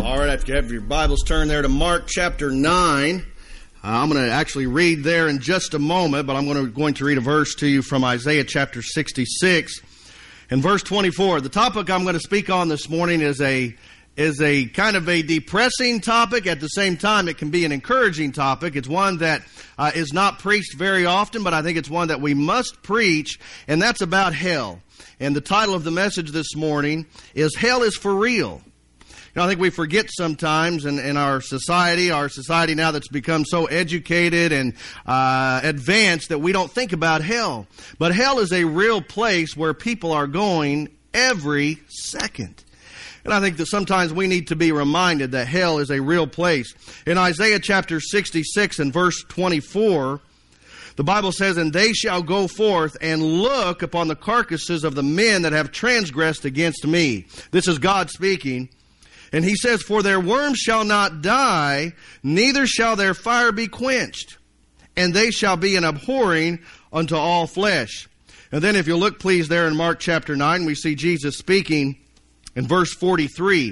All right, if you have your Bibles, turn there to Mark chapter 9. I'm going to actually read there in just a moment, but I'm going to read a verse to you from Isaiah chapter 66 and verse 24. The topic I'm going to speak on this morning is a kind of a depressing topic. At the same time, it can be an encouraging topic. It's one that is not preached very often, but I think it's one that we must preach, and that's about hell. And the title of the message this morning is Hell is for Real. You know, I think we forget sometimes in our society now that's become so educated and advanced that we don't think about hell. But hell is a real place where people are going every second. And I think that sometimes we need to be reminded that hell is a real place. In Isaiah chapter 66 and verse 24, the Bible says, "And they shall go forth and look upon the carcasses of the men that have transgressed against me." This is God speaking. And he says, "For their worms shall not die, neither shall their fire be quenched, and they shall be an abhorring unto all flesh." And then if you look, please, there in Mark chapter 9, we see Jesus speaking in verse 43.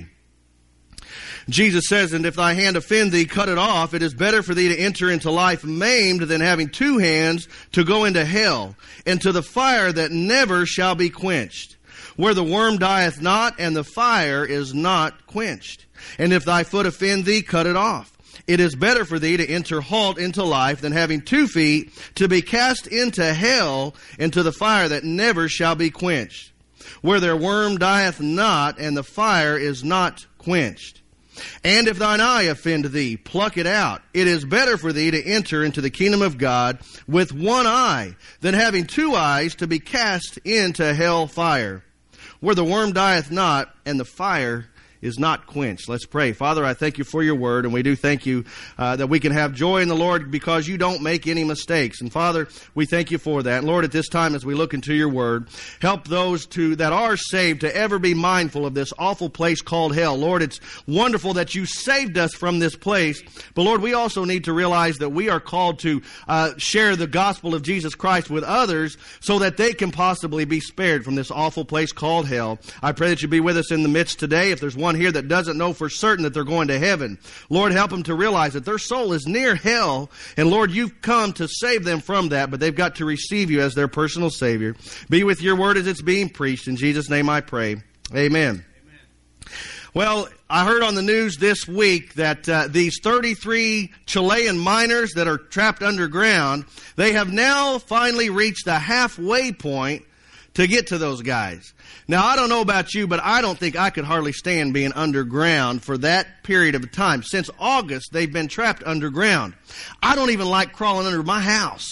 Jesus says, "And if thy hand offend thee, cut it off. It is better for thee to enter into life maimed than having two hands to go into hell, into the fire that never shall be quenched, where the worm dieth not, and the fire is not quenched. And if thy foot offend thee, cut it off. It is better for thee to enter halt into life than having 2 feet to be cast into hell, into the fire that never shall be quenched, where their worm dieth not, and the fire is not quenched. And if thine eye offend thee, pluck it out. It is better for thee to enter into the kingdom of God with one eye than having 2 eyes to be cast into hell fire, where the worm dieth not, and the fire is not quenched." Let's pray. Father, I thank you for your word, and we do thank you that we can have joy in the Lord because you don't make any mistakes. And Father, we thank you for that. And Lord, at this time as we look into your word, help those that are saved to ever be mindful of this awful place called hell. Lord, it's wonderful that you saved us from this place, but Lord, we also need to realize that we are called to share the gospel of Jesus Christ with others so that they can possibly be spared from this awful place called hell. I pray that you be with us in the midst today. If there's one here that doesn't know for certain that they're going to heaven, Lord, help them to realize that their soul is near hell, and Lord, you've come to save them from that, but they've got to receive you as their personal Savior. Be with your word as it's being preached. In Jesus' name I pray. Amen. Well, I heard on the news this week that these 33 Chilean miners that are trapped underground, they have now finally reached the halfway point to get to those guys. Now, I don't know about you, but I don't think I could hardly stand being underground for that period of time. Since August, they've been trapped underground. I don't even like crawling under my house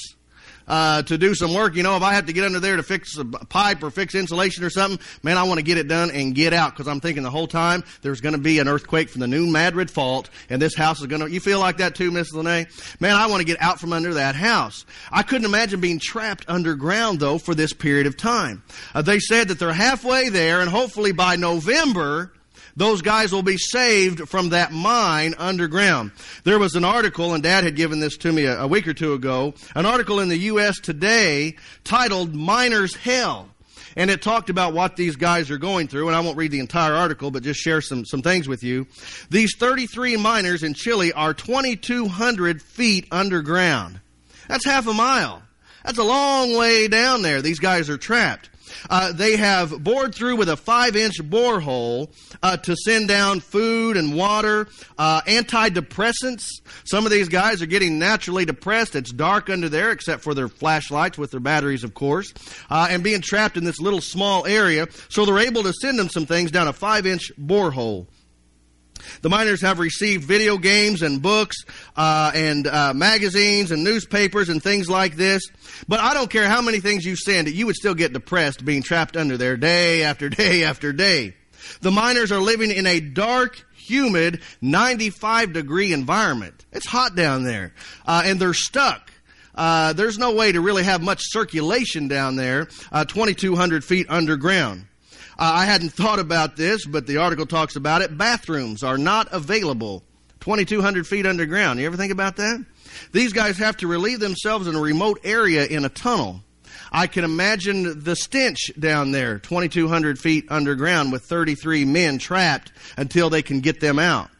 to do some work. You know, if I have to get under there to fix a pipe or fix insulation or something, man, I want to get it done and get out, because I'm thinking the whole time there's going to be an earthquake from the New Madrid Fault, and this house is going to... You feel like that too, Miss Lene? Man, I want to get out from under that house. I couldn't imagine being trapped underground, though, for this period of time. They said that they're halfway there, and hopefully by November, those guys will be saved from that mine underground. There was an article, and Dad had given this to me a week or two ago, an article in the U.S. Today titled "Miners' Hell." And it talked about what these guys are going through, and I won't read the entire article, but just share some things with you. These 33 miners in Chile are 2,200 feet underground. That's half a mile. That's a long way down there. These guys are trapped. They have bored through with a 5-inch borehole to send down food and water, antidepressants. Some of these guys are getting naturally depressed. It's dark under there except for their flashlights with their batteries, of course, and being trapped in this little small area. So they're able to send them some things down a 5-inch borehole. The miners have received video games and books and magazines and newspapers and things like this. But I don't care how many things you send, you would still get depressed being trapped under there day after day after day. The miners are living in a dark, humid, 95-degree environment. It's hot down there, and they're stuck. There's no way to really have much circulation down there, 2,200 feet underground. I hadn't thought about this, but the article talks about it. Bathrooms are not available 2,200 feet underground. You ever think about that? These guys have to relieve themselves in a remote area in a tunnel. I can imagine the stench down there, 2,200 feet underground with 33 men trapped until they can get them out.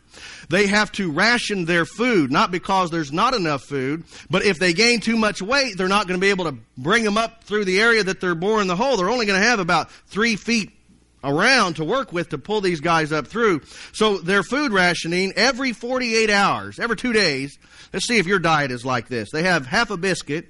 they have to ration their food, not because there's not enough food, but if they gain too much weight, they're not going to be able to bring them up through the area that they're boring the hole. They're only going to have about 3 feet around to work with to pull these guys up through. So their food rationing every 48 hours, every 2 days. Let's see if your diet is like this. They have half a biscuit,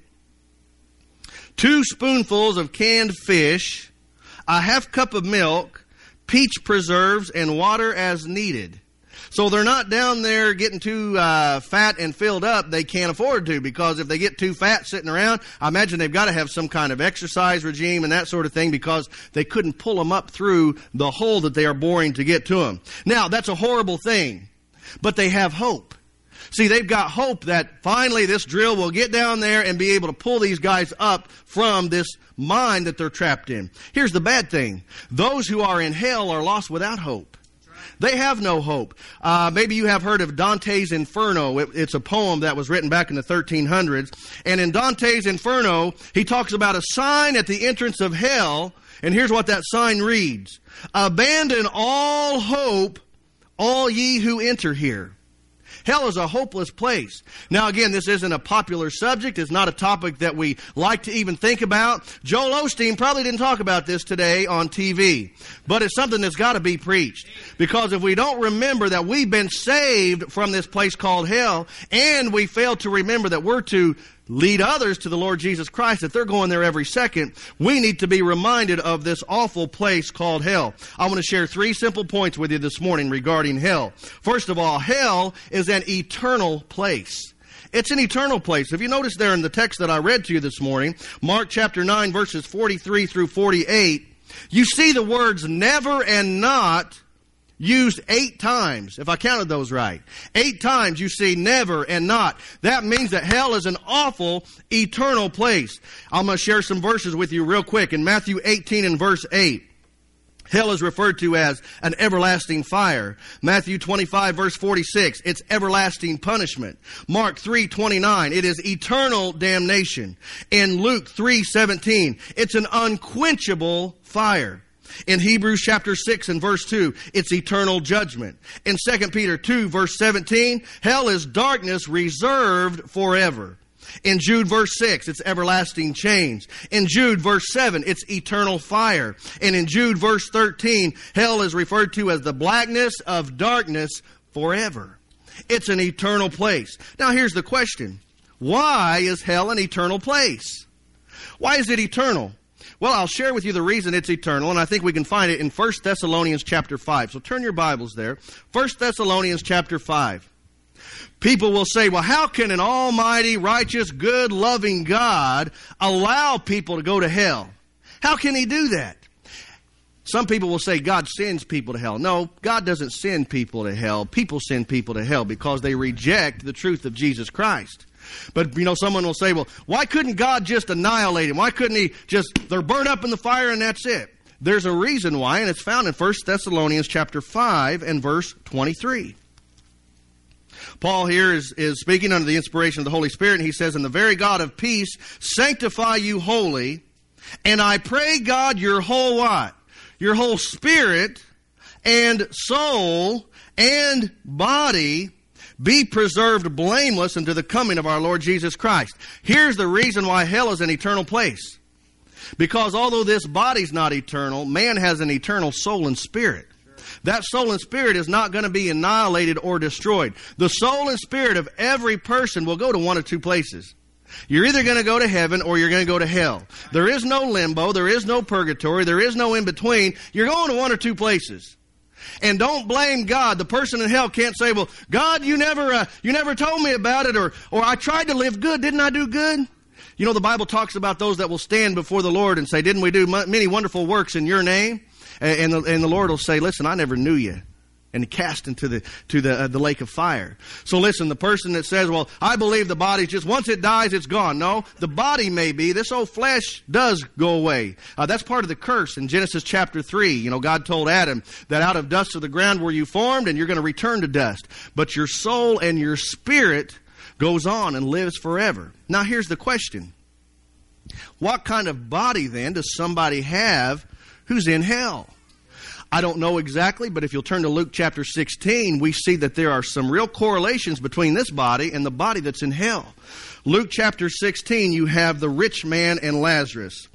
2 spoonfuls of canned fish, a half cup of milk, peach preserves, and water as needed. So they're not down there getting too fat and filled up. They can't afford to, because if they get too fat sitting around, I imagine they've got to have some kind of exercise regime and that sort of thing, because they couldn't pull them up through the hole that they are boring to get to them. Now, that's a horrible thing, but they have hope. See, they've got hope that finally this drill will get down there and be able to pull these guys up from this mine that they're trapped in. Here's the bad thing. Those who are in hell are lost without hope. They have no hope. Maybe you have heard of Dante's Inferno. It's a poem that was written back in the 1300s. And in Dante's Inferno, he talks about a sign at the entrance of hell. And here's what that sign reads. Abandon all hope, all ye who enter here. Hell is a hopeless place. Now, again, this isn't a popular subject. It's not a topic that we like to even think about. Joel Osteen probably didn't talk about this today on TV. But it's something that's got to be preached. Because if we don't remember that we've been saved from this place called hell, and we fail to remember that we're to lead others to the Lord Jesus Christ, that they're going there every second, we need to be reminded of this awful place called hell. I want to share 3 simple points with you this morning regarding hell. First of all, hell is an eternal place. It's an eternal place. If you notice there in the text that I read to you this morning, Mark chapter 9, verses 43 through 48, you see the words never and not used 8 times, if I counted those right. 8 times you see never and not. That means that hell is an awful, eternal place. I'm going to share some verses with you real quick. In Matthew 18 and verse 8, hell is referred to as an everlasting fire. Matthew 25 verse 46, it's everlasting punishment. Mark 3:29, it is eternal damnation. In Luke 3:17, it's an unquenchable fire. In Hebrews chapter 6 and verse 2, it's eternal judgment. In 2 Peter 2 verse 17, hell is darkness reserved forever. In Jude verse 6, it's everlasting chains. In Jude verse 7, it's eternal fire. And in Jude verse 13, hell is referred to as the blackness of darkness forever. It's an eternal place. Now here's the question. Why is hell an eternal place? Why is it eternal? Well, I'll share with you the reason it's eternal, and I think we can find it in 1 Thessalonians chapter 5. So turn your Bibles there. 1 Thessalonians chapter 5. People will say, well, how can an almighty, righteous, good, loving God allow people to go to hell? How can He do that? Some people will say God sends people to hell. No, God doesn't send people to hell. People send people to hell because they reject the truth of Jesus Christ. But, someone will say, well, why couldn't God just annihilate him? Why couldn't He they're burned up in the fire and that's it? There's a reason why, and it's found in 1 Thessalonians chapter 5 and verse 23. Paul here is speaking under the inspiration of the Holy Spirit, and he says, and the very God of peace sanctify you wholly, and I pray God your whole what? Your whole spirit and soul and body be preserved blameless unto the coming of our Lord Jesus Christ. Here's the reason why hell is an eternal place. Because although this body's not eternal, man has an eternal soul and spirit. That soul and spirit is not going to be annihilated or destroyed. The soul and spirit of every person will go to one of 2 places. You're either going to go to heaven or you're going to go to hell. There is no limbo. There is no purgatory. There is no in between. You're going to one or 2 places. And don't blame God. The person in hell can't say, well, God, you never told me about it, or I tried to live good. Didn't I do good? The Bible talks about those that will stand before the Lord and say, didn't we do many wonderful works in your name? And the Lord will say, listen, I never knew you. And cast into the lake of fire. So listen, the person that says, well, I believe the body's just, once it dies, it's gone. No, the body may be. This old flesh does go away. That's part of the curse in Genesis chapter 3. God told Adam that out of dust of the ground were you formed, and you're going to return to dust. But your soul and your spirit goes on and lives forever. Now here's the question. What kind of body then does somebody have who's in hell? I don't know exactly, but if you'll turn to Luke chapter 16, we see that there are some real correlations between this body and the body that's in hell. Luke chapter 16, you have the rich man and Lazarus.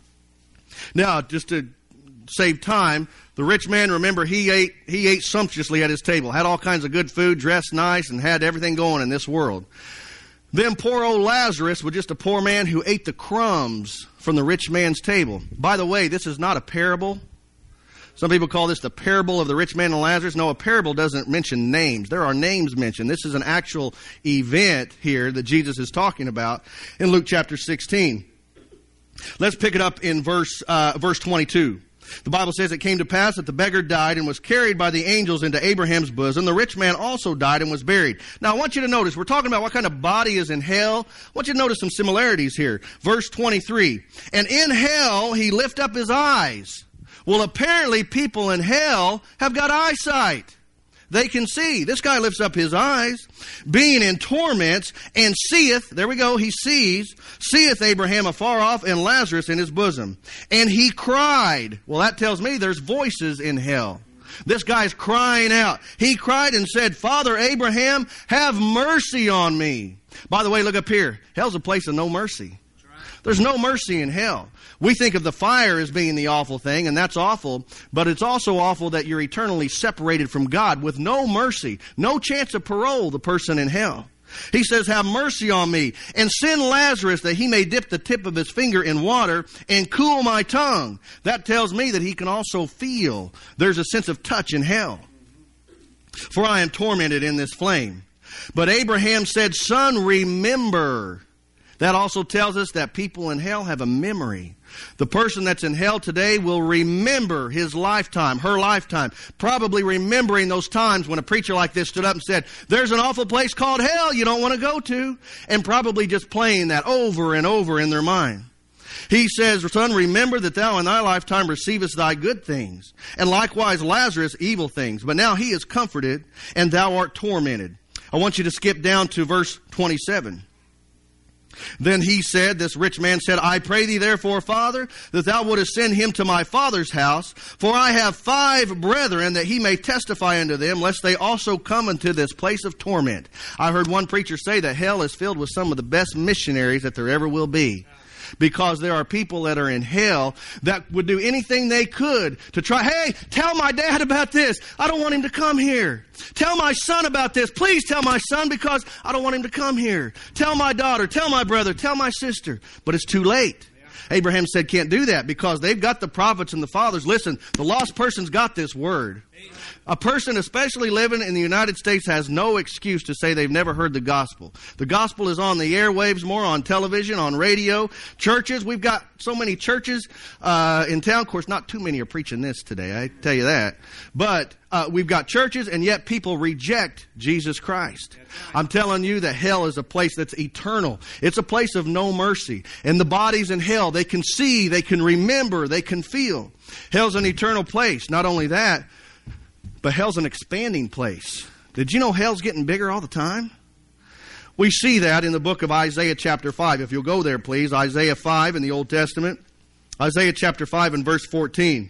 Now, just to save time, the rich man, remember, he ate sumptuously at his table, had all kinds of good food, dressed nice, and had everything going in this world. Then poor old Lazarus was just a poor man who ate the crumbs from the rich man's table. By the way, this is not a parable. Some people call this the parable of the rich man and Lazarus. No, a parable doesn't mention names. There are names mentioned. This is an actual event here that Jesus is talking about in Luke chapter 16. Let's pick it up in verse 22. The Bible says, it came to pass that the beggar died and was carried by the angels into Abraham's bosom. The rich man also died and was buried. Now, I want you to notice, we're talking about what kind of body is in hell. I want you to notice some similarities here. Verse 23, and in hell he lift up his eyes. Well, apparently people in hell have got eyesight. They can see. This guy lifts up his eyes, being in torments, and seeth, there we go, he seeth Abraham afar off and Lazarus in his bosom. And he cried. Well, that tells me there's voices in hell. This guy's crying out. He cried and said, Father Abraham, have mercy on me. By the way, look up here. Hell's a place of no mercy. There's no mercy in hell. We think of the fire as being the awful thing, and that's awful, but it's also awful that you're eternally separated from God with no mercy, no chance of parole, the person in hell. He says, have mercy on me, and send Lazarus that he may dip the tip of his finger in water and cool my tongue. That tells me that he can also feel. There's a sense of touch in hell. For I am tormented in this flame. But Abraham said, Son, remember. That also tells us that people in hell have a memory. The person that's in hell today will remember his lifetime, her lifetime, probably remembering those times when a preacher like this stood up and said, there's an awful place called hell you don't want to go to, and probably just playing that over and over in their mind. He says, Son, remember that thou in thy lifetime receivest thy good things, and likewise Lazarus evil things. But now he is comforted, and thou art tormented. I want you to skip down to verse 27. Then he said, this rich man said, I pray thee therefore, Father, that thou wouldest send him to my father's house, for I have 5 brethren, that he may testify unto them, lest they also come into this place of torment. I heard one preacher say that hell is filled with some of the best missionaries that there ever will be. Because there are people that are in hell that would do anything they could to try, hey, tell my dad about this. I don't want him to come here. Tell my son about this. Please tell my son because I don't want him to come here. Tell my daughter, tell my brother, tell my sister. But it's too late. Abraham said can't do that because they've got the prophets and the fathers. Listen, the lost person's got this word. A person, especially living in the United States, has no excuse to say they've never heard the gospel. The gospel is on the airwaves more, on television, on radio, churches. We've got so many churches in town. Of course, not too many are preaching this today, I tell you that. But we've got churches, and yet people reject Jesus Christ. I'm telling you that hell is a place that's eternal. It's a place of no mercy. And the bodies in hell, they can see, they can remember, they can feel. Hell's an eternal place. Not only that, but hell's an expanding place. Did you know hell's getting bigger all the time? We see that in the book of Isaiah chapter 5. If you'll go there, please. Isaiah 5 in the Old Testament. Isaiah chapter 5 and verse 14.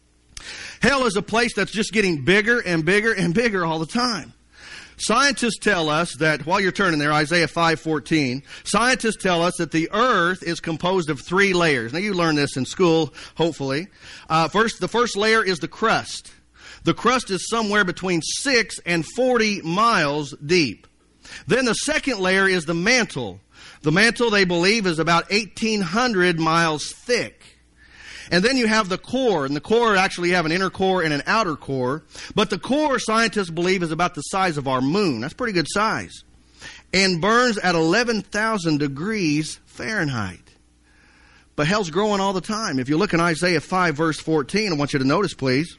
Hell is a place that's just getting bigger and bigger and bigger all the time. Scientists tell us that, while you're turning there, Isaiah 5:14, scientists tell us that the earth is composed of 3 layers. Now, you learned this in school, hopefully. The first layer is the crust. The crust is somewhere between 6 and 40 miles deep. Then the second layer is the mantle. The mantle, they believe, is about 1,800 miles thick. And then you have the core, and the core actually have an inner core and an outer core. But the core, scientists believe, is about the size of our moon. That's pretty good size. And burns at 11,000 degrees Fahrenheit. But hell's growing all the time. If you look in Isaiah 5, verse 14, I want you to notice, please.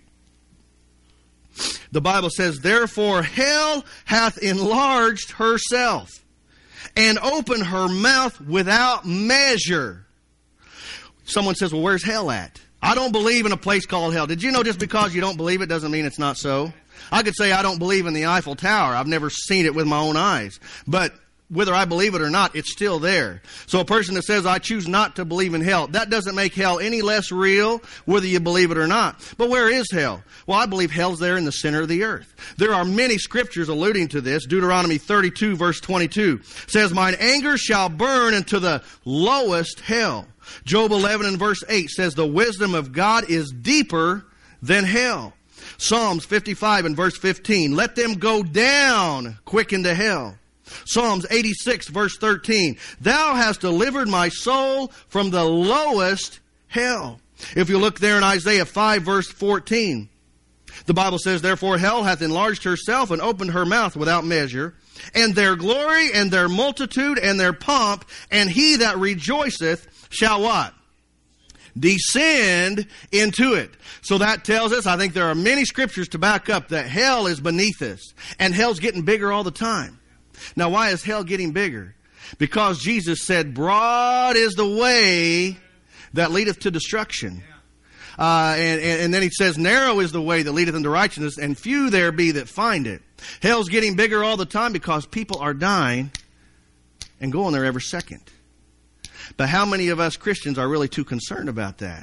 The Bible says, therefore hell hath enlarged herself, and opened her mouth without measure. Someone says, well, where's hell at? I don't believe in a place called hell. Did you know just because you don't believe it doesn't mean it's not so? I could say I don't believe in the Eiffel Tower. I've never seen it with my own eyes. But whether I believe it or not, it's still there. So a person that says, I choose not to believe in hell, that doesn't make hell any less real, whether you believe it or not. But where is hell? Well, I believe hell's there in the center of the earth. There are many scriptures alluding to this. Deuteronomy 32, verse 22 says, mine anger shall burn into the lowest hell. Job 11 and verse 8 says, the wisdom of God is deeper than hell. Psalms 55 and verse 15, let them go down quick into hell. Psalms 86 verse 13, thou hast delivered my soul from the lowest hell. If you look there in Isaiah 5 verse 14, the Bible says, therefore hell hath enlarged herself and opened her mouth without measure, and their glory and their multitude and their pomp, and he that rejoiceth shall what? Descend into it. So that tells us, I think there are many scriptures to back up that hell is beneath us. And hell's getting bigger all the time. Now, why is hell getting bigger? Because Jesus said, broad is the way that leadeth to destruction. And then he says, narrow is the way that leadeth unto righteousness, and few there be that find it. Hell's getting bigger all the time because people are dying and going there every second. But how many of us Christians are really too concerned about that?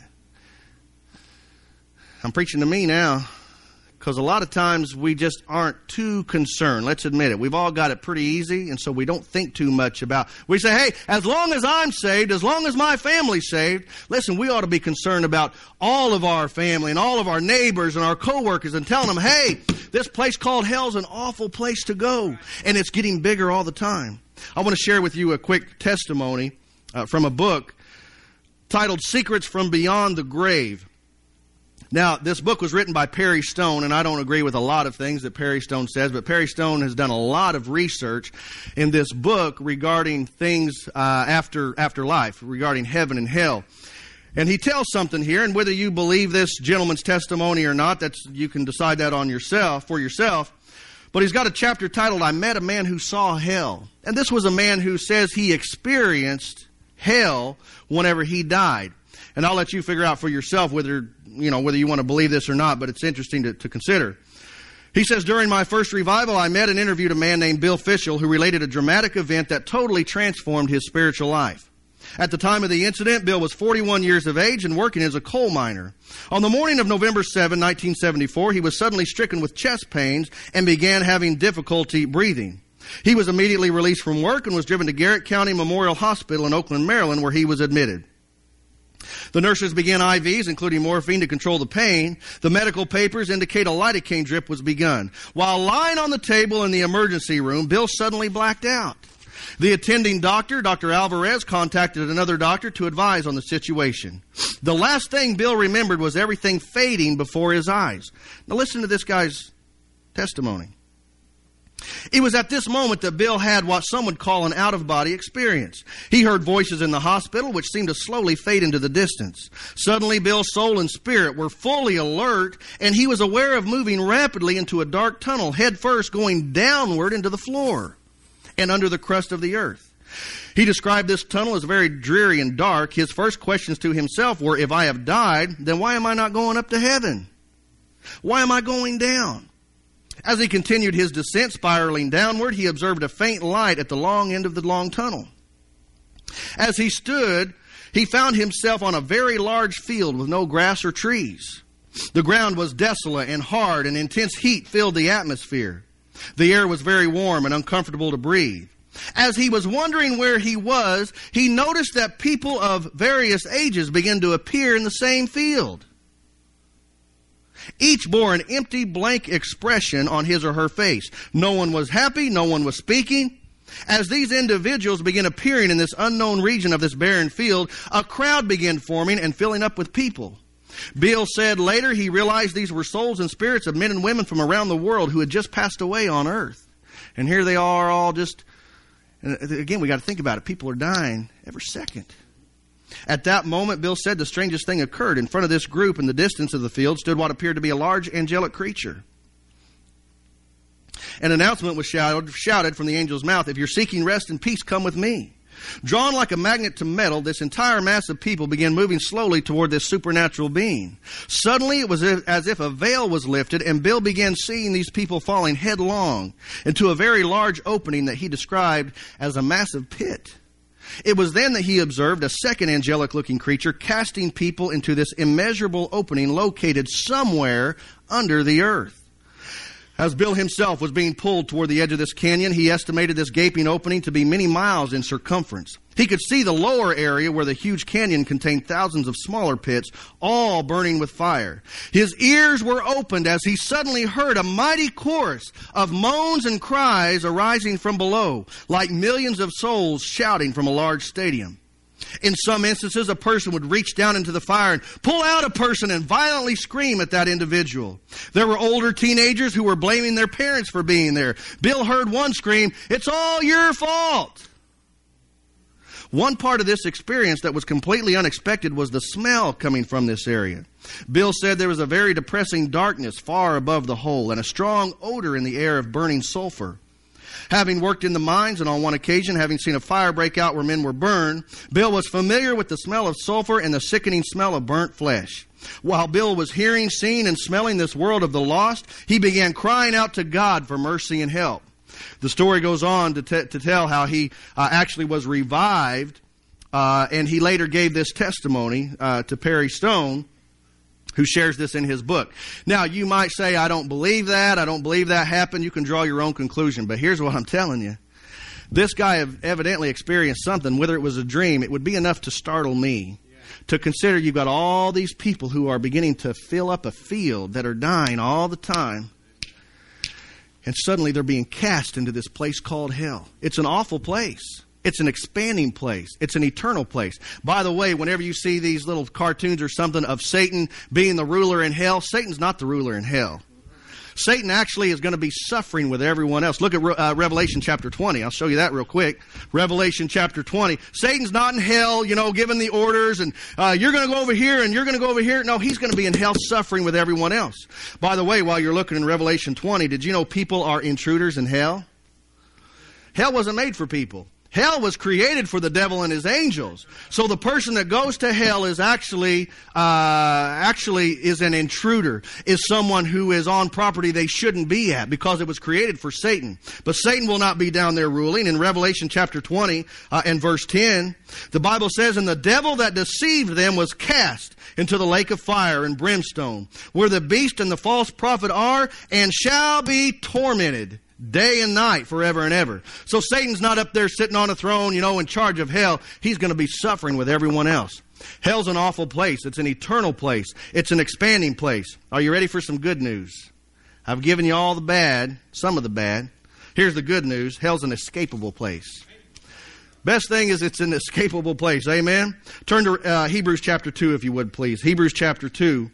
I'm preaching to me now, because a lot of times we just aren't too concerned. Let's admit it. We've all got it pretty easy, and so we don't think too much about. We say, hey, as long as I'm saved, as long as my family's saved, listen, we ought to be concerned about all of our family and all of our neighbors and our coworkers and telling them, hey, this place called hell's an awful place to go, and it's getting bigger all the time. I want to share with you a quick testimony from a book titled Secrets from Beyond the Grave. Now, this book was written by Perry Stone, and I don't agree with a lot of things that Perry Stone says, but Perry Stone has done a lot of research in this book regarding things after life, regarding heaven and hell. And he tells something here, and whether you believe this gentleman's testimony or not, you can decide that for yourself. But he's got a chapter titled, I Met a Man Who Saw Hell. And this was a man who says he experienced hell whenever he died. And I'll let you figure out for yourself whether you want to believe this or not, but it's interesting to consider. He says, during my first revival, I met and interviewed a man named Bill Fischel who related a dramatic event that totally transformed his spiritual life. At the time of the incident, Bill was 41 years of age and working as a coal miner. On the morning of November 7, 1974, he was suddenly stricken with chest pains and began having difficulty breathing. He was immediately released from work and was driven to Garrett County Memorial Hospital in Oakland, Maryland, where he was admitted. The nurses began IVs, including morphine, to control the pain. The medical papers indicate a lidocaine drip was begun. While lying on the table in the emergency room, Bill suddenly blacked out. The attending doctor, Dr. Alvarez, contacted another doctor to advise on the situation. The last thing Bill remembered was everything fading before his eyes. Now listen to this guy's testimony. It was at this moment that Bill had what some would call an out-of-body experience. He heard voices in the hospital which seemed to slowly fade into the distance. Suddenly, Bill's soul and spirit were fully alert, and he was aware of moving rapidly into a dark tunnel, head first going downward into the floor and under the crust of the earth. He described this tunnel as very dreary and dark. His first questions to himself were, if I have died, then why am I not going up to heaven? Why am I going down? As he continued his descent, spiraling downward, he observed a faint light at the long end of the long tunnel. As he stood, he found himself on a very large field with no grass or trees. The ground was desolate and hard, and intense heat filled the atmosphere. The air was very warm and uncomfortable to breathe. As he was wondering where he was, he noticed that people of various ages began to appear in the same field. Each bore an empty, blank expression on his or her face. No one was happy. No one was speaking. As these individuals began appearing in this unknown region of this barren field, a crowd began forming and filling up with people. Bill said later he realized these were souls and spirits of men and women from around the world who had just passed away on earth. And here they are all just, and again, we got to think about it. People are dying every second. At that moment, Bill said the strangest thing occurred. In front of this group in the distance of the field stood what appeared to be a large angelic creature. An announcement was shouted from the angel's mouth, if you're seeking rest and peace, come with me. Drawn like a magnet to metal, this entire mass of people began moving slowly toward this supernatural being. Suddenly, it was as if a veil was lifted, and Bill began seeing these people falling headlong into a very large opening that he described as a massive pit. It was then that he observed a second angelic-looking creature casting people into this immeasurable opening located somewhere under the earth. As Bill himself was being pulled toward the edge of this canyon, he estimated this gaping opening to be many miles in circumference. He could see the lower area where the huge canyon contained thousands of smaller pits, all burning with fire. His ears were opened as he suddenly heard a mighty chorus of moans and cries arising from below, like millions of souls shouting from a large stadium. In some instances, a person would reach down into the fire and pull out a person and violently scream at that individual. There were older teenagers who were blaming their parents for being there. Bill heard one scream, "It's all your fault." One part of this experience that was completely unexpected was the smell coming from this area. Bill said there was a very depressing darkness far above the hole and a strong odor in the air of burning sulfur. Having worked in the mines and on one occasion having seen a fire break out where men were burned, Bill was familiar with the smell of sulfur and the sickening smell of burnt flesh. While Bill was hearing, seeing, and smelling this world of the lost, he began crying out to God for mercy and help. The story goes on to tell how he actually was revived, and he later gave this testimony to Perry Stone, who shares this in his book. Now, you might say, I don't believe that. I don't believe that happened. You can draw your own conclusion. But here's what I'm telling you. This guy evidently experienced something. Whether it was a dream, it would be enough to startle me. To consider you've got all these people who are beginning to fill up a field that are dying all the time. And suddenly they're being cast into this place called hell. It's an awful place. It's an expanding place. It's an eternal place. By the way, whenever you see these little cartoons or something of Satan being the ruler in hell, Satan's not the ruler in hell. Satan actually is going to be suffering with everyone else. Look at Revelation chapter 20. I'll show you that real quick. Revelation chapter 20. Satan's not in hell, giving the orders and you're going to go over here and you're going to go over here. No, he's going to be in hell suffering with everyone else. By the way, while you're looking in Revelation 20, did you know people are intruders in hell? Hell wasn't made for people. Hell was created for the devil and his angels. So the person that goes to hell is actually is an intruder, is someone who is on property they shouldn't be at because it was created for Satan. But Satan will not be down there ruling. In Revelation chapter 20 and verse 10, the Bible says, "And the devil that deceived them was cast into the lake of fire and brimstone, where the beast and the false prophet are, and shall be tormented day and night forever and ever." So Satan's not up there sitting on a throne, in charge of hell. He's going to be suffering with everyone else. Hell's an awful place. It's an eternal place. It's an expanding place. Are you ready for some good news? I've given you all the bad, some of the bad. Here's the good news. Hell's an escapable place. Best thing is it's an escapable place. Amen? Turn to Hebrews chapter 2, if you would, please. Hebrews chapter 2.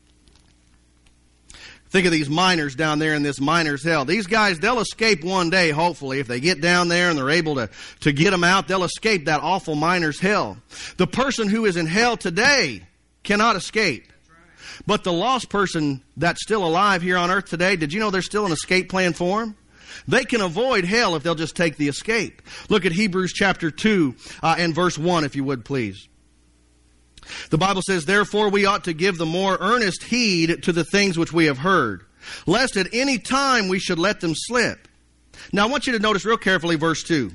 Think of these miners down there in this miner's hell. These guys, they'll escape one day, hopefully. If they get down there and they're able to get them out, they'll escape that awful miner's hell. The person who is in hell today cannot escape. But the lost person that's still alive here on earth today, did you know there's still an escape plan for them? They can avoid hell if they'll just take the escape. Look at Hebrews chapter 2 and verse 1, if you would, please. The Bible says, "Therefore we ought to give the more earnest heed to the things which we have heard, lest at any time we should let them slip." Now I want you to notice real carefully verse 2.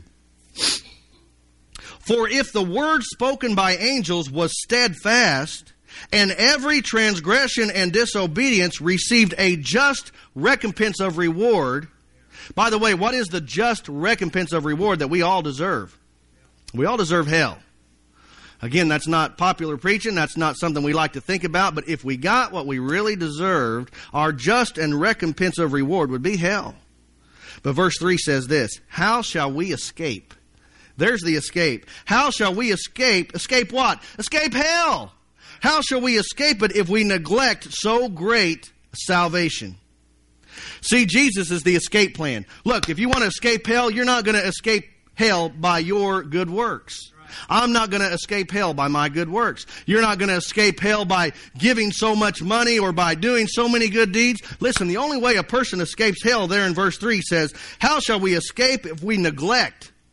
"For if the word spoken by angels was steadfast, and every transgression and disobedience received a just recompense of reward." By the way, what is the just recompense of reward that we all deserve? We all deserve hell. Again, that's not popular preaching. That's not something we like to think about. But if we got what we really deserved, our just and recompense of reward would be hell. But verse 3 says this, "How shall we escape?" There's the escape. How shall we escape? Escape what? Escape hell. How shall we escape it if we neglect so great salvation? See, Jesus is the escape plan. Look, if you want to escape hell, you're not going to escape hell by your good works. I'm not going to escape hell by my good works. You're not going to escape hell by giving so much money or by doing so many good deeds. Listen, the only way a person escapes hell there in verse 3 says, "How shall we escape if we neglect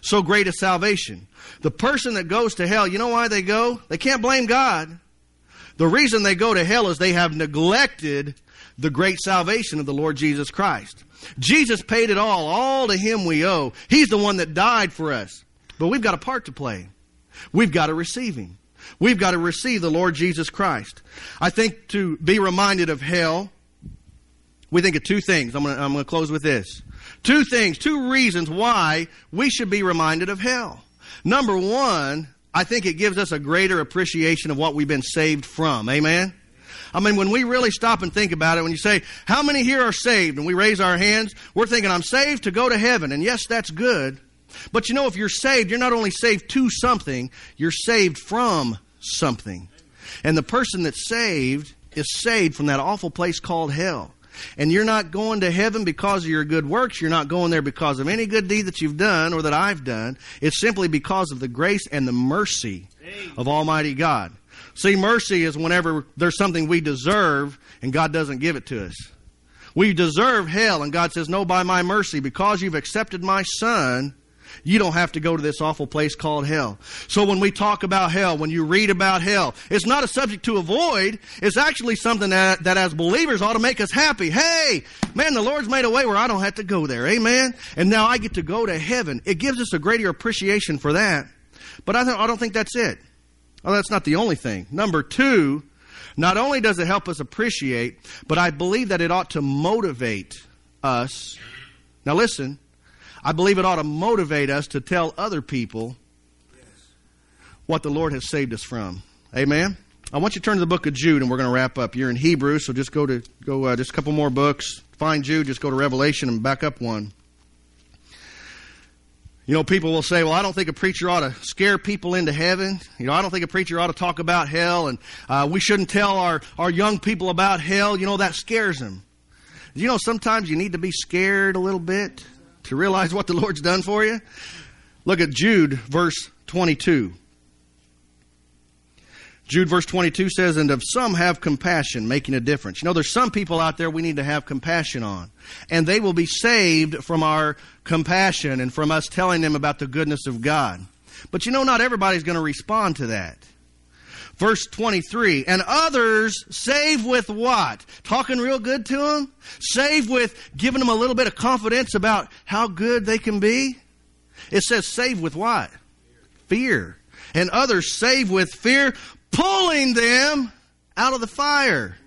so great a salvation. The person that goes to hell, you know why they go? They can't blame God. The reason they go to hell is they have neglected the great salvation of the Lord Jesus Christ. Jesus paid it all. All to Him we owe. He's the one that died for us. But we've got a part to play. We've got to receive Him. We've got to receive the Lord Jesus Christ. I think to be reminded of hell, we think of two things. I'm going to close with this. Two things, two reasons why we should be reminded of hell. Number one, I think it gives us a greater appreciation of what we've been saved from. Amen? I mean, when we really stop and think about it, when you say, how many here are saved? And we raise our hands, we're thinking, I'm saved to go to heaven. And yes, that's good. But you know, if you're saved, you're not only saved to something, you're saved from something. And the person that's saved is saved from that awful place called hell. And you're not going to heaven because of your good works. You're not going there because of any good deed that you've done or that I've done. It's simply because of the grace and the mercy of Almighty God. See, mercy is whenever there's something we deserve and God doesn't give it to us. We deserve hell and God says, no, by my mercy, because you've accepted my Son, you don't have to go to this awful place called hell. So when we talk about hell, when you read about hell, it's not a subject to avoid. It's actually something that as believers ought to make us happy. Hey, man, the Lord's made a way where I don't have to go there. Amen? And now I get to go to heaven. It gives us a greater appreciation for that. But I don't think that's it. Oh, that's not the only thing. Number two, not only does it help us appreciate, but I believe that it ought to motivate us. Now listen. I believe it ought to motivate us to tell other people what the Lord has saved us from. Amen? I want you to turn to the book of Jude, and we're going to wrap up. You're in Hebrews, so just go just a couple more books. Find Jude, just go to Revelation and back up one. You know, people will say, well, I don't think a preacher ought to scare people into heaven. You know, I don't think a preacher ought to talk about hell, and we shouldn't tell our young people about hell. You know, that scares them. You know, sometimes you need to be scared a little bit to realize what the Lord's done for you. Look at Jude, verse 22. Jude, verse 22 says, and of some have compassion, making a difference. You know, there's some people out there we need to have compassion on. And they will be saved from our compassion and from us telling them about the goodness of God. But you know, not everybody's going to respond to that. Verse 23, and others save with what? Talking real good to them? Save with giving them a little bit of confidence about how good they can be? It says save with what? Fear. And others save with fear, pulling them out of the fire.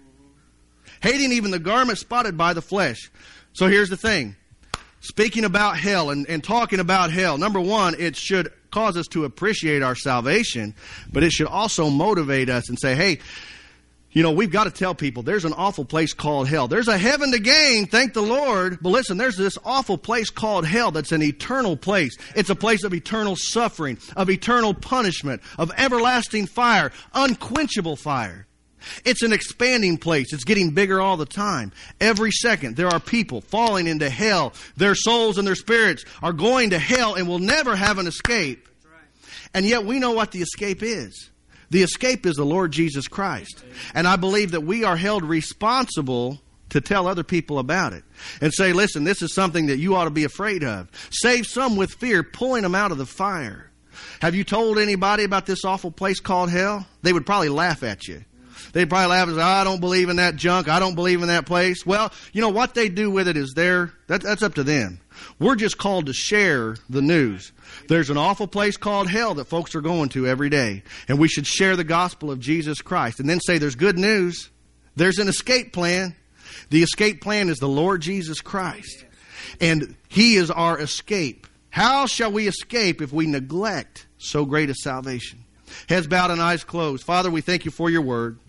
Hating even the garment spotted by the flesh. So here's the thing. Speaking about hell and talking about hell, number one, it should cause us to appreciate our salvation, but it should also motivate us and say, hey, you know, we've got to tell people there's an awful place called hell. There's a heaven to gain, thank the Lord, but listen, there's this awful place called hell that's an eternal place. It's a place of eternal suffering, of eternal punishment, of everlasting fire, unquenchable fire. It's an expanding place. It's getting bigger all the time. Every second there are people falling into hell. Their souls and their spirits are going to hell and will never have an escape. And yet we know what the escape is. The escape is the Lord Jesus Christ. And I believe that we are held responsible to tell other people about it. And say, listen, this is something that you ought to be afraid of. Save some with fear, pulling them out of the fire. Have you told anybody about this awful place called hell? They would probably laugh at you. They'd probably laugh and say, I don't believe in that junk. I don't believe in that place. Well, you know, what they do with it is that's up to them. We're just called to share the news. There's an awful place called hell that folks are going to every day. And we should share the gospel of Jesus Christ. And then say there's good news. There's an escape plan. The escape plan is the Lord Jesus Christ. And He is our escape. How shall we escape if we neglect so great a salvation? Heads bowed and eyes closed. Father, we thank You for Your word.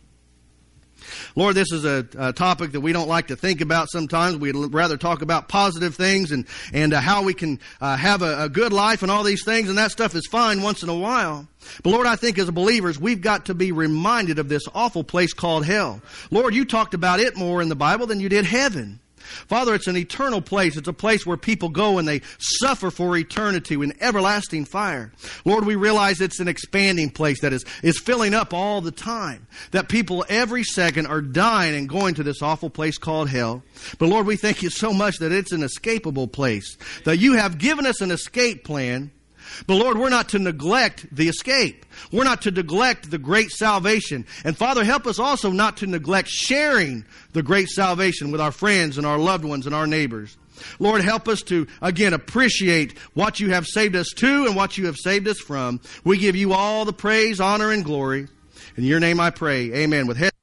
Lord, this is a topic that we don't like to think about sometimes. We'd rather talk about positive things and how we can have a good life and all these things, and that stuff is fine once in a while. But Lord, I think as believers, we've got to be reminded of this awful place called hell. Lord, You talked about it more in the Bible than You did heaven. Father, it's an eternal place. It's a place where people go and they suffer for eternity in everlasting fire. Lord, we realize it's an expanding place that is filling up all the time. That people every second are dying and going to this awful place called hell. But Lord, we thank You so much that it's an escapable place. That You have given us an escape plan. But Lord, we're not to neglect the escape. We're not to neglect the great salvation. And Father, help us also not to neglect sharing the great salvation with our friends and our loved ones and our neighbors. Lord, help us to, again, appreciate what you have saved us to and what you have saved us from. We give you all the praise, honor, and glory. In your name I pray. Amen. With head